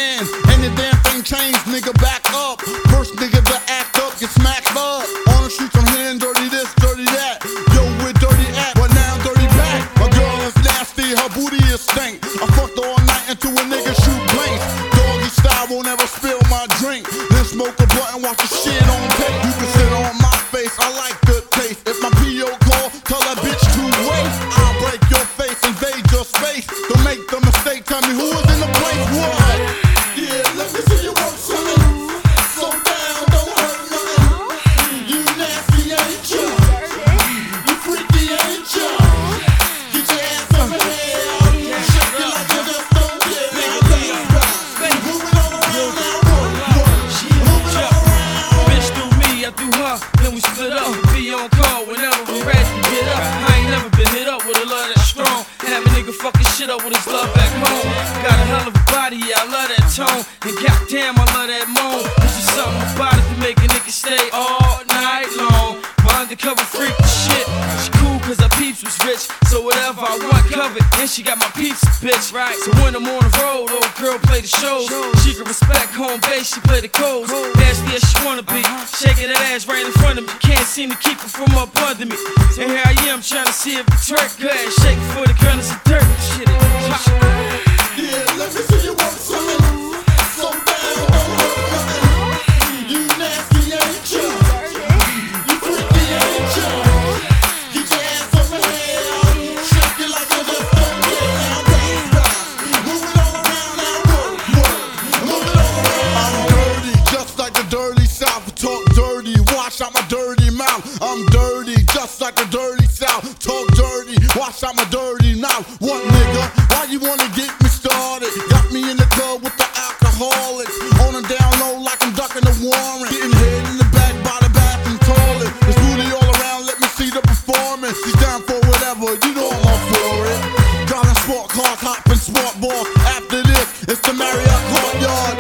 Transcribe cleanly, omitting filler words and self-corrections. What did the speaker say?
man. Any damn thing changed, nigga, back up. First nigga to act up, get smacked up. On the streets, I'm hearing dirty this, dirty that. Yo, we're dirty at, but now I'm dirty back. My girl is nasty, her booty is stank. I fucked all night until a nigga shoot blanks. Doggy style, won't ever spill my drink. Then smoke a blunt and watch the shit on tape. You can sit on my face, I like the taste. If my P.O. call, tell that bitch to wait. I'll break your face, invade your space. Don't make the mistake, tell me who is in the place. What? Yeah, let me see you work something. So down, don't hurt nothing. You nasty, ain't ya? You freaky, ain't ya? Get your ass over here. Shake it like you just don't care. Moving all around now. Moving all around. Bitch threw me, I threw her, then we split up. Be on call whenever we ready to get up. I ain't never been hit up with a love that strong. Have a nigga fucking shit up with his love back home. Got a hell of a body, yeah, I love that tone. And goddamn, I love that moan. There's just something about it to make a nigga stay all night long. My undercover freak shit. She cool cause her peeps was rich. So whatever I want covered. And she got my peeps, bitch. Right. So when I'm on the road, old girl play the shows. She can respect home base, she play the codes. Nasty as she wanna be. Shaking that ass right in front of me. Can't seem to keep her from up under me. And here I am trying to see if the twerk good. Shake for the kernels of dirt. Shit, yeah, let me see you work something. So down, don't hurt nothing. You nasty, ain't ya? You freaky, ain't ya? Get your ass over here. Shake it like you just don't care. Moving all around now. Moving all around. I'm dirty, just like the dirty South. Talk dirty, wash out my dirty mouth. I'm dirty, just like the dirty South. Talk dirty, wash out my dirty mouth. What nigga? Why you wanna get me started? Got me in the club with the alcoholics. On a down low like I'm ducking the warrant. Getting hit in the back by the bathroom toilet. There's booty all around, let me see the performance. She's down for whatever, you know I'm up for it. Driving sport cars, hopping sport balls. After this, it's the Marriott Courtyard.